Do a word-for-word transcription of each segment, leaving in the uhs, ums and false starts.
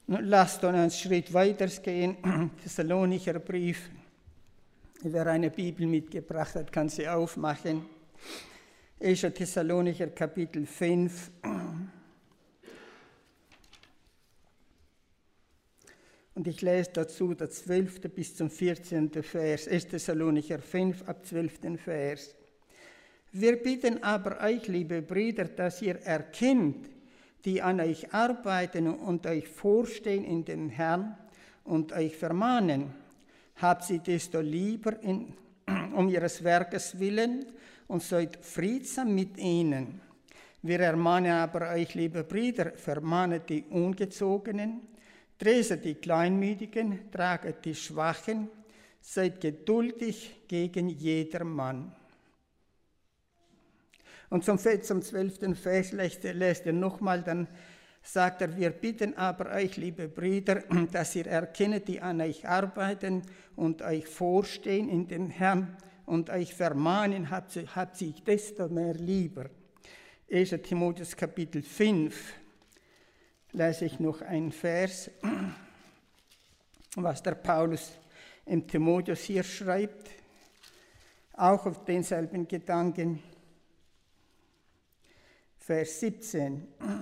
Nun lasst uns einen Schritt weitergehen. Thessalonicher Brief. Wer eine Bibel mitgebracht hat, kann sie aufmachen. erster Thessalonicher Kapitel fünf. Und ich lese dazu der zwölfte bis zum vierzehnten Vers. erster Thessalonicher fünf ab zwölften Vers. Wir bitten aber euch, liebe Brüder, dass ihr erkennt, die an euch arbeiten und euch vorstehen in dem Herrn und euch vermahnen. Habt sie desto lieber in, um ihres Werkes willen und seid friedsam mit ihnen. Wir ermahnen aber euch, liebe Brüder, vermahnet die Ungezogenen, träset die Kleinmütigen, traget die Schwachen, seid geduldig gegen jedermann. Und zum, zum zwölften Vers lässt, lässt er nochmal, dann sagt er, wir bitten aber euch, liebe Brüder, dass ihr erkennt, die an euch arbeiten und euch vorstehen in dem Herrn und euch vermahnen, habt, habt sich desto mehr lieber. erster Timotheus Kapitel fünf, lese ich noch einen Vers, was der Paulus im Timotheus hier schreibt, auch auf denselben Gedanken. Vers siebzehn.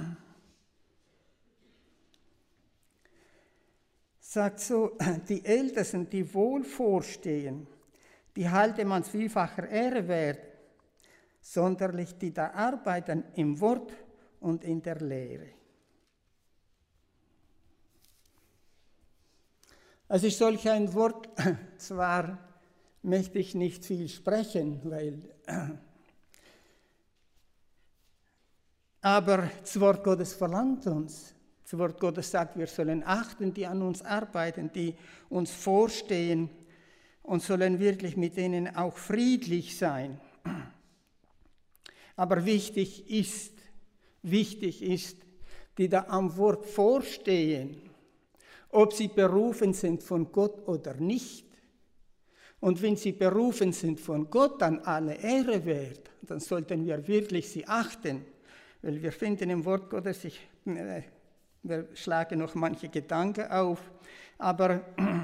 Sagt so, die Ältesten, die wohl vorstehen, die halte man vielfacher Ehre wert, sonderlich die da arbeiten im Wort und in der Lehre. Als ich solch ein Wort, zwar möchte ich nicht viel sprechen, weil aber das Wort Gottes verlangt uns. Das Wort Gottes sagt, wir sollen achten, die an uns arbeiten, die uns vorstehen und sollen wirklich mit denen auch friedlich sein. Aber wichtig ist, wichtig ist, die da am Wort vorstehen, ob sie berufen sind von Gott oder nicht. Und wenn sie berufen sind von Gott, dann alle Ehre wert, dann sollten wir wirklich sie achten. Weil wir finden im Wort Gottes, ich, äh, wir schlagen noch manche Gedanken auf, aber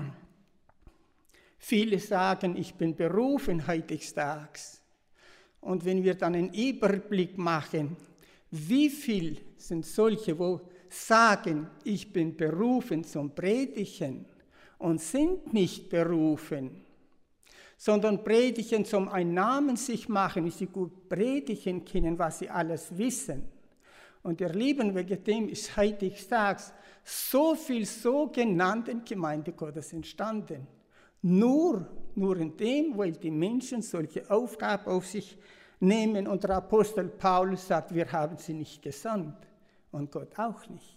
viele sagen, ich bin berufen heutzutage. Und wenn wir dann einen Überblick machen, wie viel sind solche, wo sagen, ich bin berufen zum Predigen und sind nicht berufen, sondern predigen zum einen Namen sich machen, wie sie gut predigen können, was sie alles wissen. Und ihr Lieben, wegen dem ist heutzutage so viel sogenannten Gemeinde Gottes entstanden. Nur, nur in dem, weil die Menschen solche Aufgaben auf sich nehmen und der Apostel Paulus sagt, wir haben sie nicht gesandt und Gott auch nicht.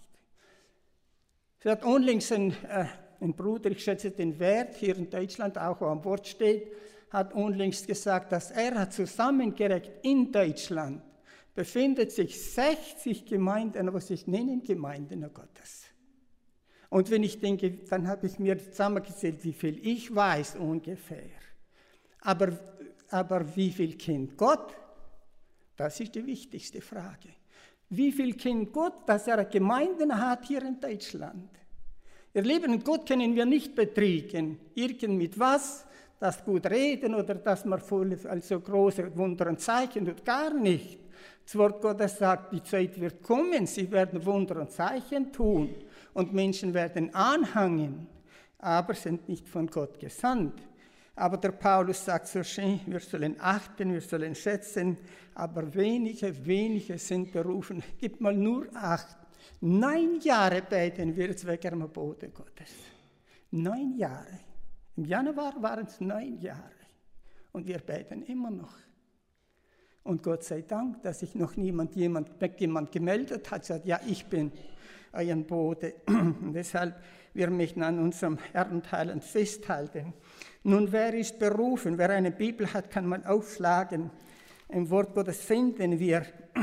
Es hat unlängst ein äh, Ein Bruder, ich schätze den Wert, hier in Deutschland auch wo am Wort steht, hat unlängst gesagt, dass er hat zusammengerechnet, in Deutschland befindet sich sechzig Gemeinden, was ich nenne Gemeinden Gottes. Und wenn ich denke, dann habe ich mir zusammengezählt, wie viel ich weiß ungefähr. Aber, aber wie viel kennt Gott? Das ist die wichtigste Frage. Wie viel kennt Gott, dass er Gemeinden hat hier in Deutschland? Ihr Lieben, Gott können wir nicht betrügen. Irgend mit was, das gut reden oder dass man voll, also große Wunder und Zeichen tut, gar nicht. Das Wort Gottes sagt, die Zeit wird kommen, sie werden Wunder und Zeichen tun und Menschen werden anhangen, aber sind nicht von Gott gesandt. Aber der Paulus sagt so schön, wir sollen achten, wir sollen schätzen, aber wenige, wenige sind berufen. Gib mal nur acht. Neun Jahre beten wir jetzt wegen dem Boden Gottes. Neun Jahre. Im Januar waren es neun Jahre. Und wir beten immer noch. Und Gott sei Dank, dass sich noch niemand, jemand, jemand gemeldet hat, sagt, ja, ich bin euer Bote. Und deshalb, wir möchten an unserem Herrenteilen festhalten. Nun, wer ist berufen? Wer eine Bibel hat, kann man aufschlagen. Im Wort Gottes finden wir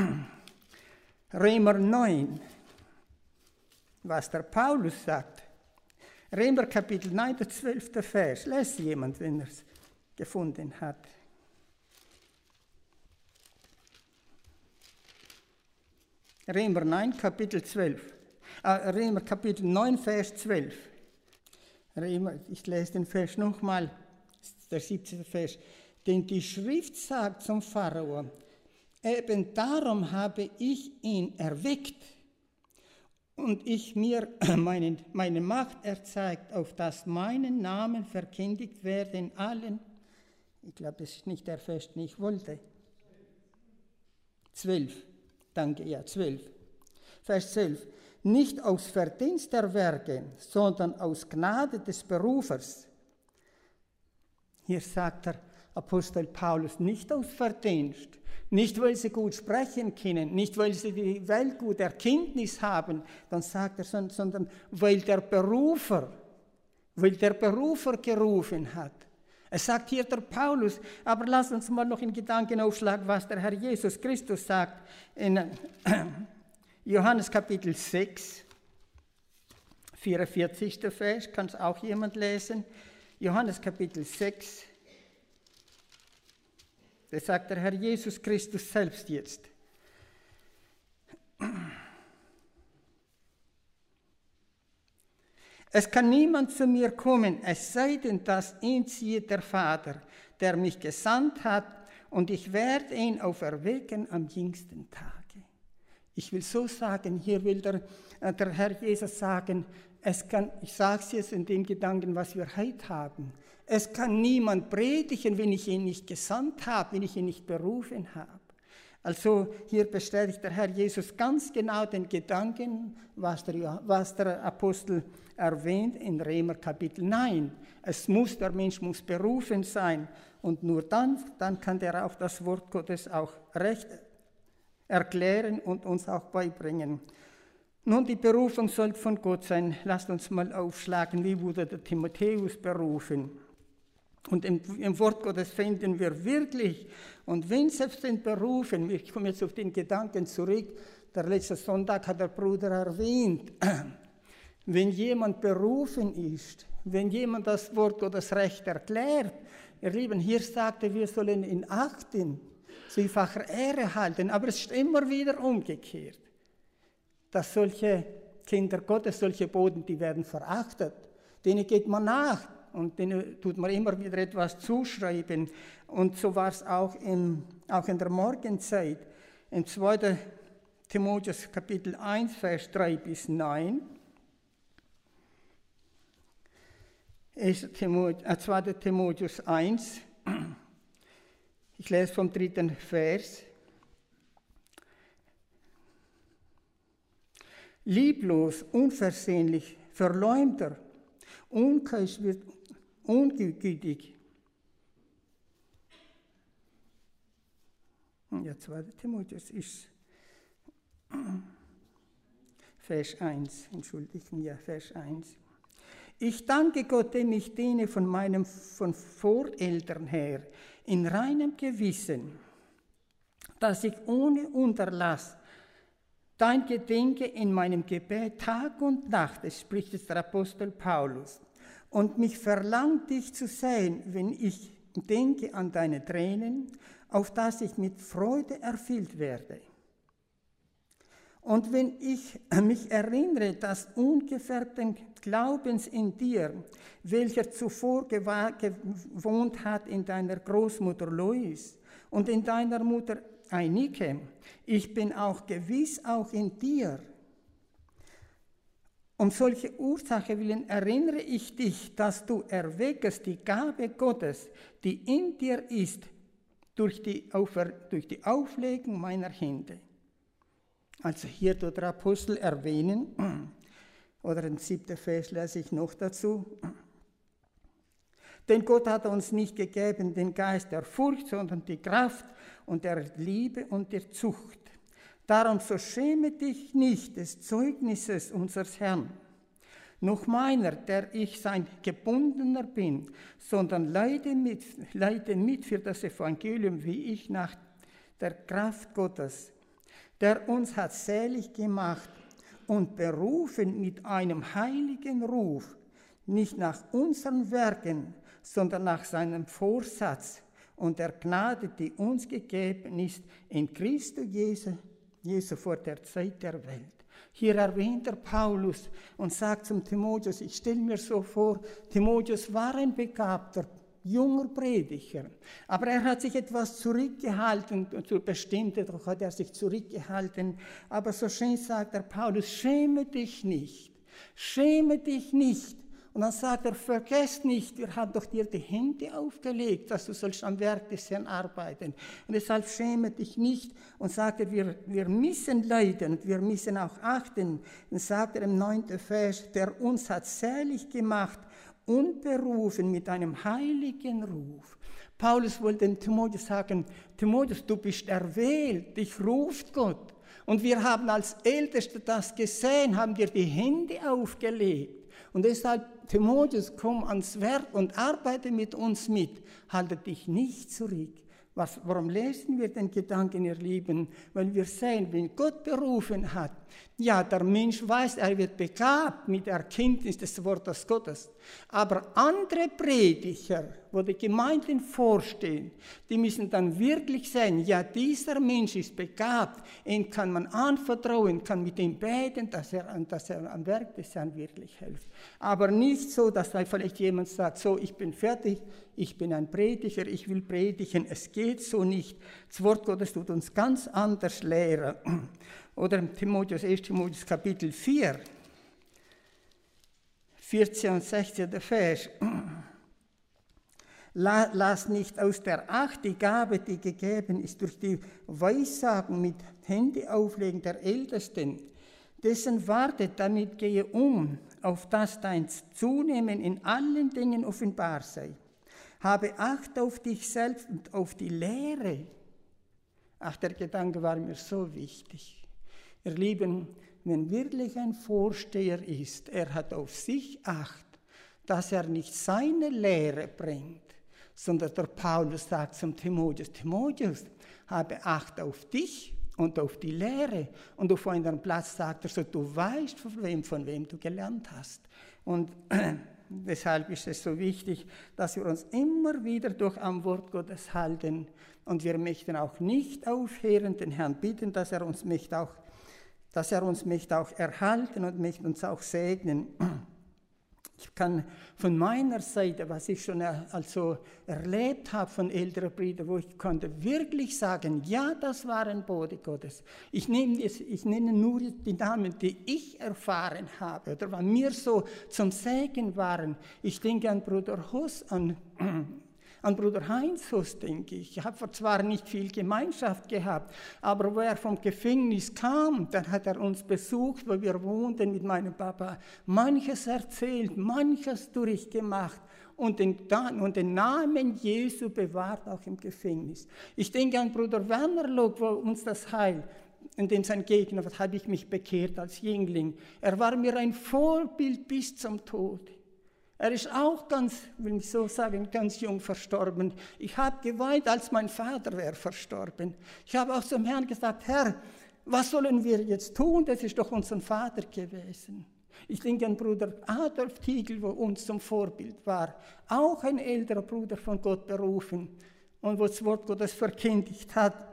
Römer neun. Was der Paulus sagt. Römer Kapitel neun, der zwölfte Vers. Lässt jemand, wenn er es gefunden hat. Römer neun, Kapitel zwölf. Römer Kapitel neun, Vers zwölf. Römer, ich lese den Vers nochmal, der siebzehnte Vers. Denn die Schrift sagt zum Pharao, eben darum habe ich ihn erweckt und ich mir meine, meine Macht erzeigt, auf dass meinen Namen verkündigt werde in allen. Ich glaube, das ist nicht der Vers, den ich wollte. zwölf, danke, ja, zwölf. Vers zwölf. Nicht aus Verdienst der Werke, sondern aus Gnade des Berufers. Hier sagt der Apostel Paulus, nicht aus Verdienst, nicht weil sie gut sprechen können, nicht weil sie die Welt gut Erkenntnis haben, dann sagt er, sondern weil der Berufer, weil der Berufer gerufen hat. Es sagt hier der Paulus, aber lasst uns mal noch in Gedanken aufschlagen, was der Herr Jesus Christus sagt in Johannes Kapitel sechs, vierundvierzigster Vers, kann es auch jemand lesen. Johannes Kapitel sechs, das sagt der Herr Jesus Christus selbst jetzt. Es kann niemand zu mir kommen, es sei denn, dass ihn ziehe der Vater, der mich gesandt hat, und ich werde ihn auferwecken am jüngsten Tage. Ich will so sagen, hier will der, der Herr Jesus sagen, es kann, ich sage es jetzt in den Gedanken, was wir heute haben, es kann niemand predigen, wenn ich ihn nicht gesandt habe, wenn ich ihn nicht berufen habe. Also hier bestätigt der Herr Jesus ganz genau den Gedanken, was der, was der Apostel erwähnt in Römer Kapitel neun. Es muss, der Mensch muss berufen sein und nur dann, dann kann er auch das Wort Gottes auch recht erklären und uns auch beibringen. Nun, die Berufung soll von Gott sein. Lasst uns mal aufschlagen, wie wurde der Timotheus berufen. Und im, im Wort Gottes finden wir wirklich, und wenn selbst den Berufen, ich komme jetzt auf den Gedanken zurück, der letzte Sonntag hat der Bruder erwähnt, wenn jemand berufen ist, wenn jemand das Wort Gottes recht erklärt, ihr Lieben, hier sagte, wir sollen ihn achten, zweifacher Ehre halten, aber es ist immer wieder umgekehrt, dass solche Kinder Gottes, solche Boten, die werden verachtet, denen geht man nach. Und denen tut man immer wieder etwas zuschreiben. Und so war es auch in, auch in der Morgenzeit. Im zweiten Timotheus Kapitel eins, Vers drei bis neun. zweiter Timotheus eins. Ich lese vom dritten Vers. Lieblos, unversöhnlich, Verleumder, unkeusch wird ungütig. Ja, zweiter Timotheus ist Vers eins, Entschuldigung, ja, Vers eins. Ich danke Gott, dem ich diene von meinem von Voreltern her, in reinem Gewissen, dass ich ohne Unterlass dein Gedenke in meinem Gebet Tag und Nacht, es spricht jetzt der Apostel Paulus, und mich verlangt, dich zu sehen, wenn ich denke an deine Tränen, auf dass ich mit Freude erfüllt werde. Und wenn ich mich erinnere, des ungefärbten Glaubens in dir, welcher zuvor gewohnt hat in deiner Großmutter Lois und in deiner Mutter Einike, ich bin auch gewiss auch in dir. Um solche Ursache willen erinnere ich dich, dass du erweckest die Gabe Gottes, die in dir ist, durch die, Aufer, durch die Auflegung meiner Hände. Also hier tut der Apostel erwähnen, oder den siebten Vers lese ich noch dazu. Denn Gott hat uns nicht gegeben den Geist der Furcht, sondern die Kraft und der Liebe und der Zucht. Darum so schäme dich nicht des Zeugnisses unseres Herrn, noch meiner, der ich sein Gebundener bin, sondern leide mit, leide mit für das Evangelium, wie ich nach der Kraft Gottes, der uns hat selig gemacht und berufen mit einem heiligen Ruf, nicht nach unseren Werken, sondern nach seinem Vorsatz und der Gnade, die uns gegeben ist in Christus Jesu, Jesu vor der Zeit der Welt. Hier erwähnt er Paulus und sagt zum Timotheus, ich stelle mir so vor, Timotheus war ein begabter, junger Prediger, aber er hat sich etwas zurückgehalten, zu bestimmten doch hat er sich zurückgehalten, aber so schön sagt er Paulus, schäme dich nicht, schäme dich nicht. Und dann sagt er, vergiss nicht, wir haben doch dir die Hände aufgelegt, dass du sollst am Werk des Herrn arbeiten. Und deshalb schäme dich nicht. Und sagt er, wir, wir müssen leiden und wir müssen auch achten. Und sagt er im neunten Vers, der uns hat selig gemacht und berufen mit einem heiligen Ruf. Paulus wollte dem Timotheus sagen, Timotheus, du bist erwählt, dich ruft Gott. Und wir haben als Älteste das gesehen, haben dir die Hände aufgelegt. Und deshalb, Timotheus, komm ans Werk und arbeite mit uns mit. Halte dich nicht zurück. Was, warum lesen wir den Gedanken, ihr Lieben? Weil wir sehen, wenn Gott berufen hat, ja, der Mensch weiß, er wird begabt mit der Erkenntnis des Wortes Gottes. Aber andere Prediger, wo die Gemeinden vorstehen, die müssen dann wirklich sehen, ja, dieser Mensch ist begabt, ihn kann man anvertrauen, kann mit ihm beten, dass er, dass er am Werk des Herrn wirklich hilft. Aber nicht so, dass da vielleicht jemand sagt, so, ich bin fertig, ich bin ein Prediger, ich will predigen. Es geht so nicht. Das Wort Gottes tut uns ganz anders lehren. Oder Timotheus, erster Timotheus Kapitel vier, vierzehn und sechzehn Vers. Lass nicht aus der Acht die Gabe, die gegeben ist durch die Weissagen mit Hände auflegen der Ältesten. Dessen wartet, damit gehe um, auf dass dein Zunehmen in allen Dingen offenbar sei. Habe Acht auf dich selbst und auf die Lehre. Ach, der Gedanke war mir so wichtig. Ihr Lieben, wenn wirklich ein Vorsteher ist, er hat auf sich Acht, dass er nicht seine Lehre bringt, sondern der Paulus sagt zum Timotheus, Timotheus, habe Acht auf dich und auf die Lehre. Und auf einem Platz sagt er so, du weißt, von wem, von wem du gelernt hast. Und deshalb ist es so wichtig, dass wir uns immer wieder durch am Wort Gottes halten. Und wir möchten auch nicht aufhören, den Herrn bitten, dass er uns möchte auch, dass er uns möchte auch erhalten und möchte uns auch segnen. Ich kann von meiner Seite, was ich schon also erlebt habe von älteren Brüdern, wo ich konnte wirklich sagen, ja, das waren Bote Gottes. Ich nehme, jetzt, ich nenne nur die Namen, die ich erfahren habe oder was mir so zum Segen waren. Ich denke an Bruder Huss, an, an Bruder Heinz Huss, denke ich. Ich habe zwar nicht viel Gemeinschaft gehabt, aber wo er vom Gefängnis kam, dann hat er uns besucht, wo wir wohnten mit meinem Papa, manches erzählt, manches durchgemacht und den, und den Namen Jesu bewahrt auch im Gefängnis. Ich denke an Bruder Wernerloh, wo uns das Heil, in dem sein Gegner, was habe ich mich bekehrt als Jüngling. Er war mir ein Vorbild bis zum Tod. Er ist auch ganz, will ich so sagen, ganz jung verstorben. Ich habe geweint, als mein Vater wäre verstorben. Ich habe auch zum Herrn gesagt, Herr, was sollen wir jetzt tun? Das ist doch unser Vater gewesen. Ich denke an Bruder Adolf Tiegel, wo uns zum Vorbild war. Auch ein älterer Bruder von Gott berufen und wo das Wort Gottes verkündigt hat.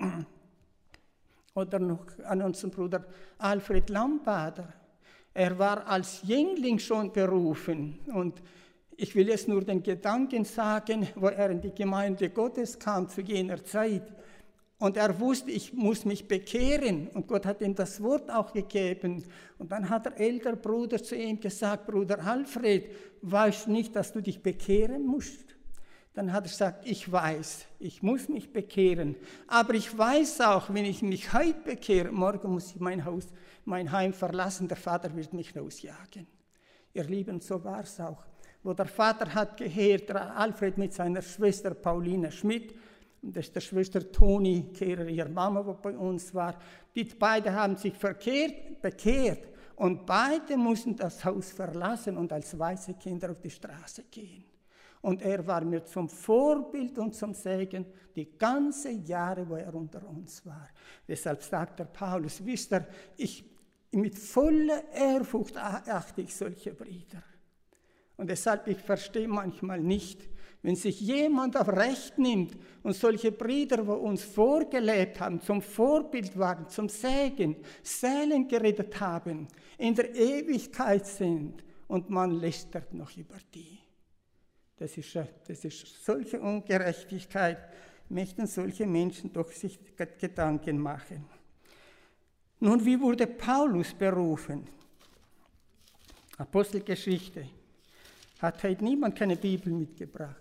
Oder noch an unseren Bruder Alfred Lambader. Er war als Jüngling schon berufen und ich will jetzt nur den Gedanken sagen, wo er in die Gemeinde Gottes kam zu jener Zeit und er wusste, ich muss mich bekehren und Gott hat ihm das Wort auch gegeben und dann hat der ältere Bruder zu ihm gesagt, Bruder Alfred, weißt du nicht, dass du dich bekehren musst? Dann hat er gesagt, ich weiß, ich muss mich bekehren, aber ich weiß auch, wenn ich mich heute bekehre, morgen muss ich mein Haus, mein Heim verlassen, der Vater wird mich rausjagen. Ihr Lieben, so war es auch. Wo der Vater hat gehört, der Alfred mit seiner Schwester Pauline Schmidt, und das ist der Schwester Toni Kehrer, ihre Mama, die bei uns war, die beide haben sich verkehrt, bekehrt und beide mussten das Haus verlassen und als weiße Kinder auf die Straße gehen. Und er war mir zum Vorbild und zum Segen die ganzen Jahre, wo er unter uns war. Deshalb sagt der Paulus, wisst ihr, ich, mit voller Ehrfurcht achte ich solche Brüder. Und deshalb, ich verstehe manchmal nicht, Wenn sich jemand auf Recht nimmt und solche Brüder, wo uns vorgelebt haben, zum Vorbild waren, zum Segen, Seelen gerettet haben, in der Ewigkeit sind und man lästert noch über die. Das ist, das ist solche Ungerechtigkeit, möchten solche Menschen doch sich Gedanken machen. Nun, wie wurde Paulus berufen? Apostelgeschichte. Hat heute niemand keine Bibel mitgebracht?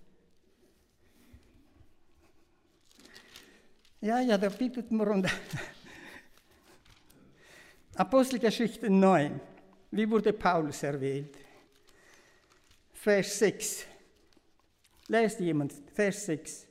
Ja, ja, da bittet man runter. Apostelgeschichte neun. Wie wurde Paulus erwählt? Vers sechs. Lest jemand, Vers sechs.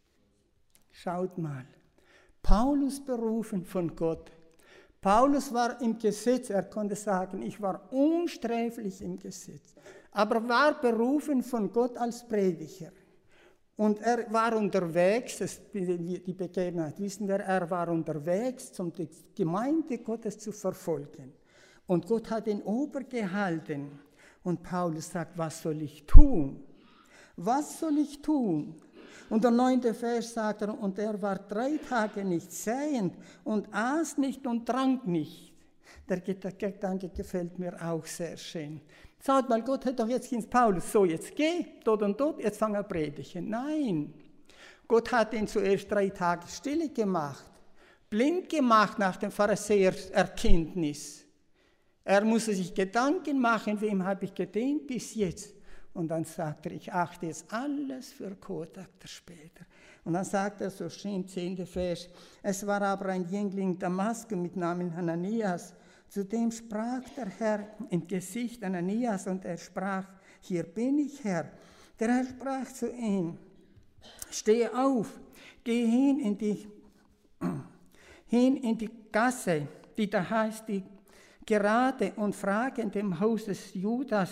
Schaut mal. Paulus berufen von Gott. Paulus war im Gesetz, er konnte sagen, ich war unsträflich im Gesetz, aber war berufen von Gott als Prediger. Und er war unterwegs, das, die Begebenheit wissen wir, er war unterwegs, um die Gemeinde Gottes zu verfolgen. Und Gott hat ihn obergehalten. Und Paulus sagt, was soll ich tun? Was soll ich tun? Und der neunte Vers sagt er, und er war drei Tage nicht sehend und aß nicht und trank nicht. Der Gedanke gefällt mir auch sehr schön. Schaut mal, Gott hat doch jetzt ins Paulus, so jetzt geh, dort und dort, jetzt fang an predigen. Nein, Gott hat ihn zuerst drei Tage stille gemacht, blind gemacht nach dem Pharisäererkenntnis. Er musste sich Gedanken machen, wem habe ich gedient bis jetzt? Und dann sagt er, ich achte jetzt alles für Gott, sagt er später. Und dann sagt er so schön, zehnter Vers, es war aber ein Jüngling Damaskus mit Namen Ananias, zu dem sprach der Herr im Gesicht Ananias und er sprach, hier bin ich, Herr. Der Herr sprach zu ihm, stehe auf, geh hin in die, hin in die Gasse, die da heißt die Gerade, und frage in dem Haus des Judas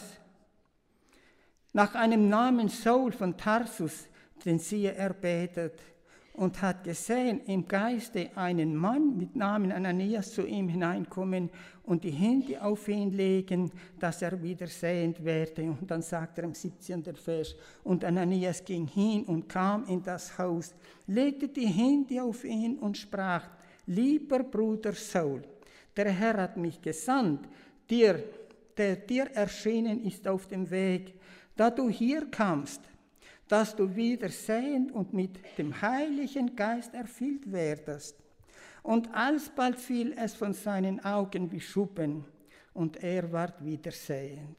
nach einem Namen Saul von Tarsus, den siehe er betet, und hat gesehen im Geiste einen Mann mit Namen Ananias zu ihm hineinkommen und die Hände auf ihn legen, dass er wieder sehend werde. Und dann sagt er im siebzehnten Vers, und Ananias ging hin und kam in das Haus, legte die Hände auf ihn und sprach, lieber Bruder Saul, der Herr hat mich gesandt, dir, der dir erschienen ist auf dem Weg, da du hier kamst, dass du wieder sehend und mit dem Heiligen Geist erfüllt werdest. Und alsbald fiel es von seinen Augen wie Schuppen, und er ward wieder sehend.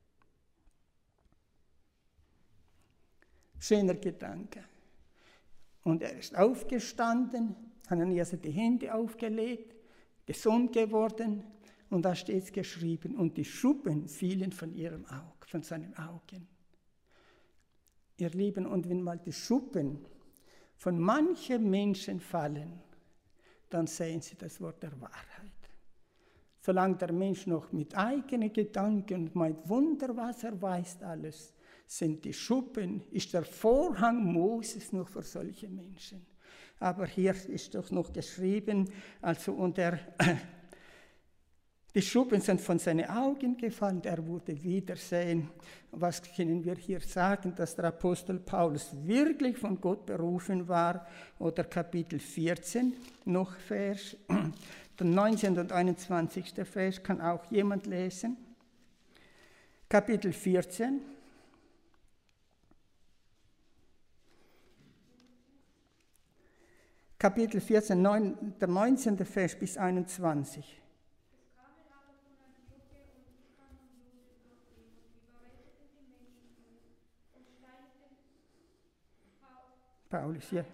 Schöner Gedanke. Und er ist aufgestanden, Ananias hat die Hände aufgelegt, gesund geworden, und da steht es geschrieben, und die Schuppen fielen von ihrem Auge, von seinen Augen. Ihr Lieben, und wenn mal die Schuppen von manchen Menschen fallen, dann sehen sie das Wort der Wahrheit. Solange der Mensch noch mit eigenen Gedanken und meint, Wunder, was er weiß alles, sind die Schuppen, ist der Vorhang Moses noch für solche Menschen. Aber hier ist doch noch geschrieben, also und er, die Schuppen sind von seinen Augen gefallen, er wurde wiedersehen. Was können wir hier sagen, dass der Apostel Paulus wirklich von Gott berufen war? Oder Kapitel vierzehn, noch Vers, der neunzehnten und einundzwanzigsten Vers, kann auch jemand lesen. Kapitel vierzehn. Kapitel vierzehn, neun, der neunzehnte Vers bis einundzwanzig. Paulus, ja.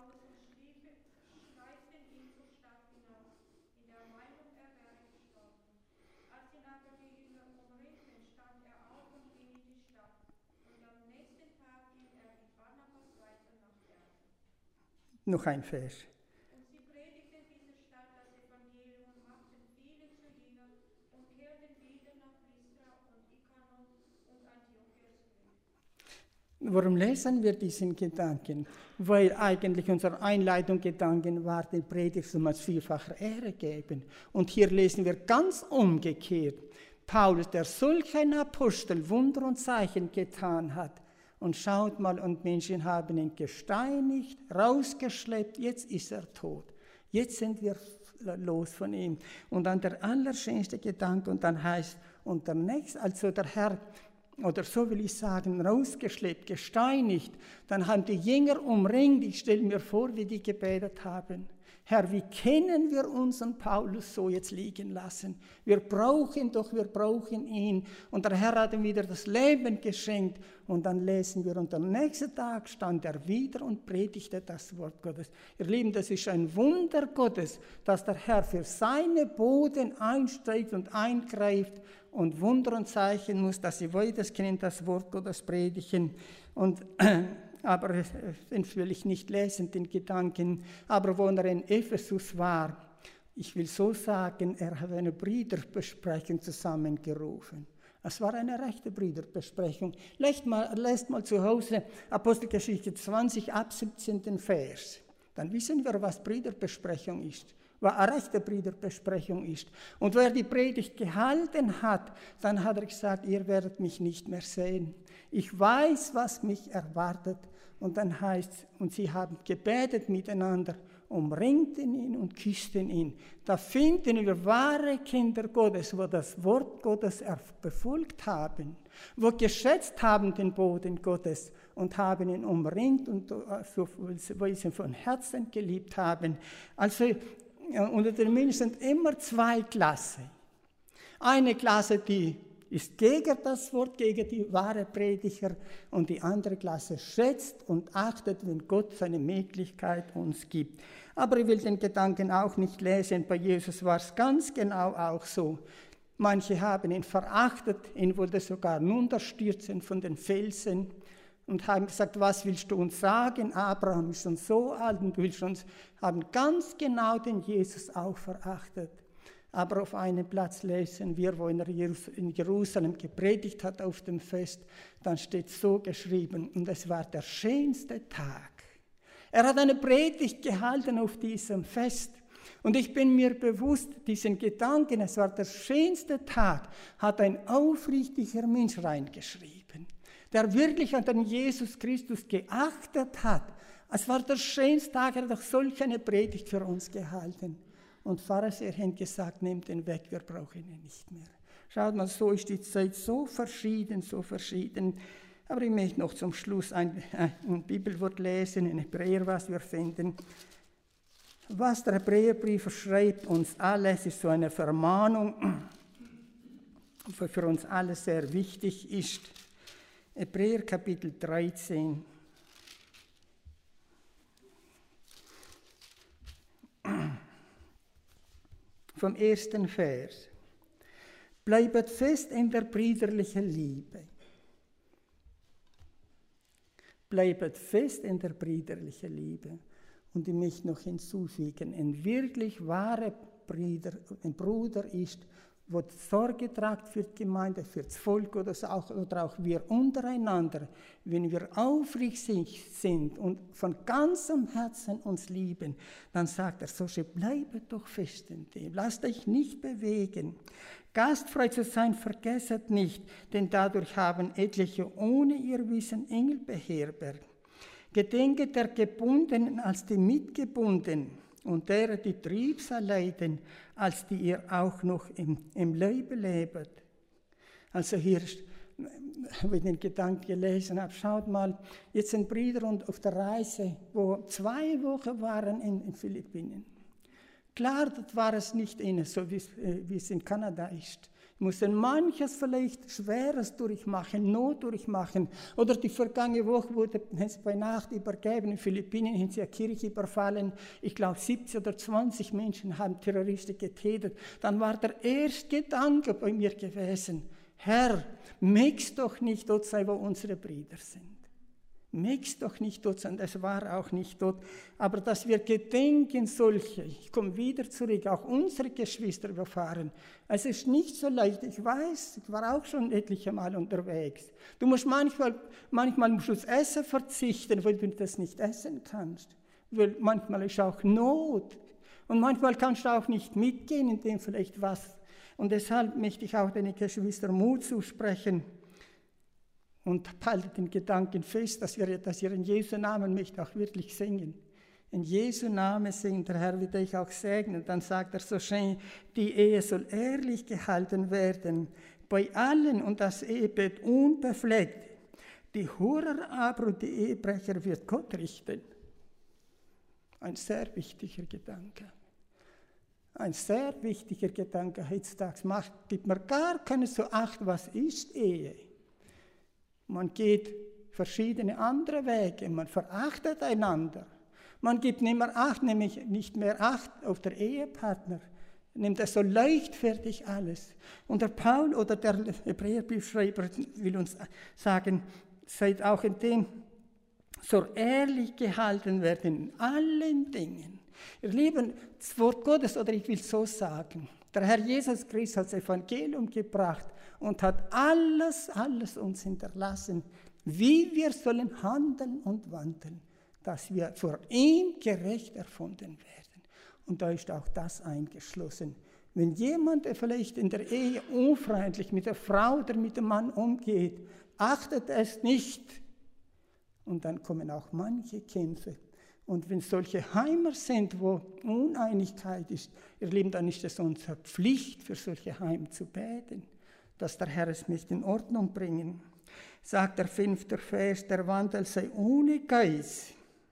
Noch ein Vers. Und sie predigten dieser Stadt das Evangelium und machten viele zu Jüngern und kehrten wieder nach Lystra und Ikanon und Antiochia zurück. Warum lesen wir diesen Gedanken? Weil eigentlich unsere Einleitung Gedanken war, den Predigt soll man vielfacher Ehre geben. Und hier lesen wir ganz umgekehrt. Paulus, der solch ein Apostel Wunder und Zeichen getan hat, Und schaut mal, und Menschen haben ihn gesteinigt, rausgeschleppt, jetzt ist er tot. Jetzt sind wir los von ihm. Und dann der allerschönste Gedanke, und dann heißt, und der nächste, also der Herr, oder so will ich sagen, rausgeschleppt, gesteinigt, dann haben die Jünger umringt, ich stelle mir vor, wie die gebetet haben. Herr, wie können wir unseren Paulus so jetzt liegen lassen? Wir brauchen doch, wir brauchen ihn. Und der Herr hat ihm wieder das Leben geschenkt. Und dann lesen wir, und am nächsten Tag stand er wieder und predigte das Wort Gottes. Ihr Lieben, das ist ein Wunder Gottes, dass der Herr für seine Boden einsteigt und eingreift und Wunder und Zeichen muss, dass sie weitestgehend das Wort Gottes predigen. Und aber den will ich nicht lesen, den Gedanken. Aber wo er in Ephesus war, ich will so sagen, er hat eine Brüderbesprechung zusammengerufen. Es war eine rechte Brüderbesprechung. Lest mal, lest mal zu Hause Apostelgeschichte zwanzig ab siebzehnten Vers. Dann wissen wir, was Brüderbesprechung ist. Was eine rechte Brüderbesprechung ist. Und wer die Predigt gehalten hat, dann hat er gesagt, ihr werdet mich nicht mehr sehen. Ich weiß, was mich erwartet. Und dann heißt es, und sie haben gebetet miteinander, umringten ihn und küssten ihn. Da finden wir wahre Kinder Gottes, wo das Wort Gottes befolgt haben, wo geschätzt haben den Boden Gottes und haben ihn umringt und so, weil sie von Herzen geliebt haben. Also unter den Menschen sind immer zwei Klassen. Eine Klasse, die ist gegen das Wort, gegen die wahre Prediger, und die andere Klasse schätzt und achtet, wenn Gott seine Möglichkeit uns gibt. Aber ich will den Gedanken auch nicht lesen, bei Jesus war es ganz genau auch so. Manche haben ihn verachtet, ihn wollte sogar hinunterstürzen von den Felsen und haben gesagt, was willst du uns sagen? Abraham ist schon so alt und du willst uns, haben ganz genau den Jesus auch verachtet. Aber auf einem Platz lesen wir, wo er in Jerusalem gepredigt hat auf dem Fest, dann steht so geschrieben, und es war der schönste Tag. Er hat eine Predigt gehalten auf diesem Fest. Und ich bin mir bewusst, diesen Gedanken, es war der schönste Tag, hat ein aufrichtiger Mensch reingeschrieben, der wirklich an den Jesus Christus geachtet hat. Es war der schönste Tag, er hat auch solch eine Predigt für uns gehalten. Und Pharisäer haben gesagt, nehmt ihn weg, wir brauchen ihn nicht mehr. Schaut mal, so ist die Zeit so verschieden, so verschieden. Aber ich möchte noch zum Schluss ein, ein Bibelwort lesen, in Hebräer, was wir finden. Was der Hebräerbrief schreibt uns alles, ist so eine Vermahnung, die für uns alle sehr wichtig ist. Hebräer Kapitel dreizehn. Vom ersten Vers. Bleibet fest in der brüderlichen Liebe. Bleibet fest in der brüderlichen Liebe. Und ich möchte noch hinzufügen, ein wirklich wahrer Bruder, ein Bruder ist, der Sorge trägt für die Gemeinde, für das Volk oder auch, oder auch wir untereinander, wenn wir aufrichtig sind und von ganzem Herzen uns lieben, dann sagt er, so bleibe doch fest in dem, lasst euch nicht bewegen. Gastfrei zu sein, vergesset nicht, denn dadurch haben etliche ohne ihr Wissen Engel beherbergt. Gedenket der Gebundenen als die Mitgebundenen und derer, die Trübsal leiden, als die ihr auch noch im, im Leibe lebt. Also hier, wenn ich den Gedanken gelesen habe, schaut mal, jetzt sind Brüder und auf der Reise, wo zwei Wochen waren in den Philippinen. Klar, das war es nicht ihnen, so wie es, wie es in Kanada ist. Mussten manches vielleicht Schweres durchmachen, Not durchmachen. Oder die vergangene Woche wurde es bei Nacht übergeben. In den Philippinen haben sie eine Kirche überfallen. Ich glaube, siebzig oder zwanzig Menschen haben Terroristen getötet. Dann war der erste Gedanke bei mir gewesen, Herr, möchtest doch nicht dort sein, wo unsere Brüder sind. Möchtest doch nicht dort sein, das war auch nicht dort. Aber dass wir gedenken solche, ich komme wieder zurück, auch unsere Geschwister überfahren. Es ist nicht so leicht, ich weiß, ich war auch schon etliche Mal unterwegs. Du musst manchmal, manchmal musst du das Essen verzichten, weil du das nicht essen kannst. Weil manchmal ist auch Not. Und manchmal kannst du auch nicht mitgehen, in dem vielleicht was. Und deshalb möchte ich auch den Geschwistern Mut zusprechen. Und haltet den Gedanken fest, dass wir, dass ihr in Jesu Namen möchte auch wirklich singen. In Jesu Namen singt der Herr, wird euch auch segnen. Dann sagt er so schön, die Ehe soll ehrlich gehalten werden, bei allen und das Ehebett unbefleckt. Die Hurer aber und die Ehebrecher wird Gott richten. Ein sehr wichtiger Gedanke. Ein sehr wichtiger Gedanke heutzutage. Macht, gibt mir gar keine so Acht, was ist Ehe. Man geht verschiedene andere Wege, man verachtet einander. Man gibt nicht mehr Acht, nämlich nicht mehr Acht auf den Ehepartner. Nimmt er so leichtfertig alles. Und der Paul oder der Hebräerbriefschreiber will uns sagen, seid auch in dem so ehrlich gehalten werden in allen Dingen. Ihr Lieben, das Wort Gottes, oder ich will so sagen, der Herr Jesus Christus hat das Evangelium gebracht und hat alles, alles uns hinterlassen, wie wir sollen handeln und wandeln, dass wir vor ihm gerecht erfunden werden. Und da ist auch das eingeschlossen. Wenn jemand vielleicht in der Ehe unfreundlich mit der Frau oder mit dem Mann umgeht, achtet es nicht. Und dann kommen auch manche Kämpfe. Und wenn solche Heimer sind, wo Uneinigkeit ist, ihr Lieben, dann ist es unsere Pflicht, für solche Heime zu beten, dass der Herr es nicht in Ordnung bringen. Sagt der fünfte Vers, der Wandel sei ohne Geiz.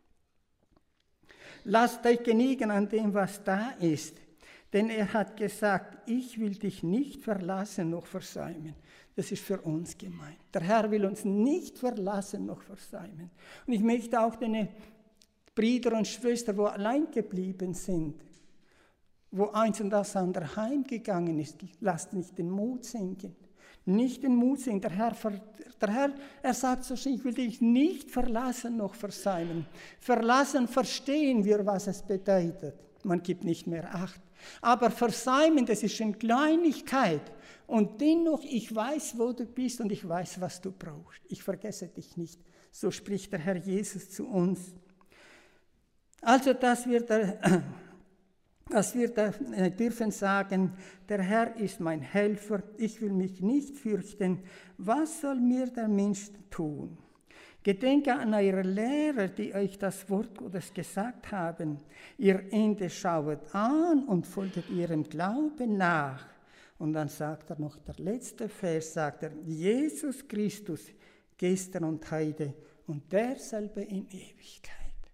Lasst euch genügen an dem, was da ist. Denn er hat gesagt, ich will dich nicht verlassen noch versäumen. Das ist für uns gemeint. Der Herr will uns nicht verlassen noch versäumen. Und ich möchte auch den Brüder und Schwestern, die allein geblieben sind, wo eins und das andere heimgegangen ist, lasst nicht den Mut sinken. Nicht den Mut sinken. Der Herr, der Herr, er sagt so schön, ich will dich nicht verlassen noch versäumen. Verlassen verstehen wir, was es bedeutet. Man gibt nicht mehr Acht. Aber versäumen, das ist eine Kleinigkeit. Und dennoch, ich weiß, wo du bist und ich weiß, was du brauchst. Ich vergesse dich nicht. So spricht der Herr Jesus zu uns. Also, dass wir, da, dass wir da dürfen sagen, der Herr ist mein Helfer, ich will mich nicht fürchten. Was soll mir der Mensch tun? Gedenke an eure Lehrer, die euch das Wort Gottes gesagt haben. Ihr Ende schauet an und folget ihrem Glauben nach. Und dann sagt er noch, der letzte Vers sagt er, Jesus Christus, gestern und heute und derselbe in Ewigkeit.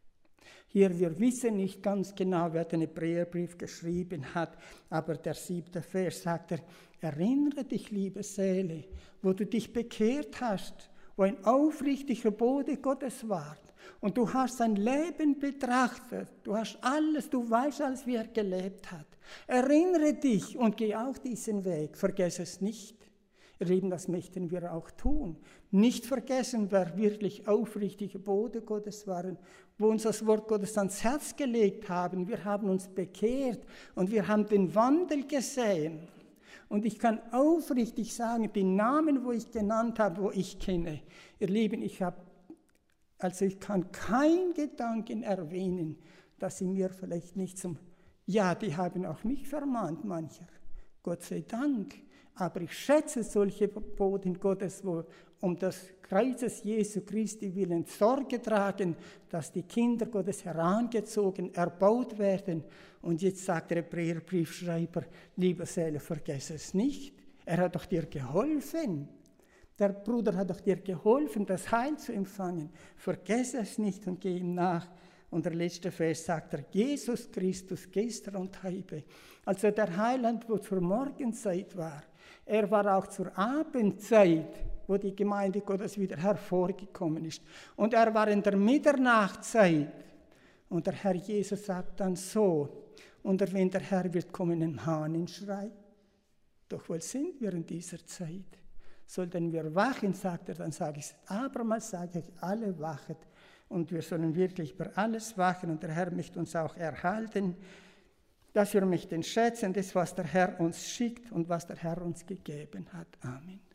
Hier, wir wissen nicht ganz genau, wer den Hebräerbrief geschrieben hat, aber der siebte Vers sagt er, erinnere dich, liebe Seele, wo du dich bekehrt hast, wo ein aufrichtiger Bote Gottes war. Und du hast sein Leben betrachtet, du hast alles, du weißt alles, wie er gelebt hat. Erinnere dich und geh auch diesen Weg, vergesse es nicht. Ihr Lieben, das möchten wir auch tun. Nicht vergessen, wer wirklich aufrichtige Bote Gottes waren, wo uns das Wort Gottes ans Herz gelegt haben. Wir haben uns bekehrt und wir haben den Wandel gesehen. Und ich kann aufrichtig sagen, die Namen, wo ich genannt habe, wo ich kenne, ihr Lieben, ich habe, also ich kann keinen Gedanken erwähnen, dass sie mir vielleicht nicht zum, ja, die haben auch mich vermahnt, mancher, Gott sei Dank. Aber ich schätze solche Boten Gottes, wo um das Kreuzes Jesu Christi willen Sorge tragen, dass die Kinder Gottes herangezogen, erbaut werden. Und jetzt sagt der Hebräerbriefschreiber, liebe Seele, vergesse es nicht. Er hat doch dir geholfen. Der Bruder hat doch dir geholfen, das Heil zu empfangen. Vergesse es nicht und geh ihm nach. Und der letzte Vers sagt er, Jesus Christus, gestern und heute. Also der Heiland, wo zur Morgenzeit war, er war auch zur Abendzeit, wo die Gemeinde Gottes wieder hervorgekommen ist. Und er war in der Mitternachtzeit. Und der Herr Jesus sagt dann so, und wenn der Herr wird kommen im Hahnenschrei, doch wohl sind wir in dieser Zeit. Sollten wir wachen, sagt er, dann sage ich es abermals, sage ich, alle wachet. Und wir sollen wirklich über alles wachen und der Herr möchte uns auch erhalten, dass wir möchten schätzen, das, was der Herr uns schickt und was der Herr uns gegeben hat. Amen.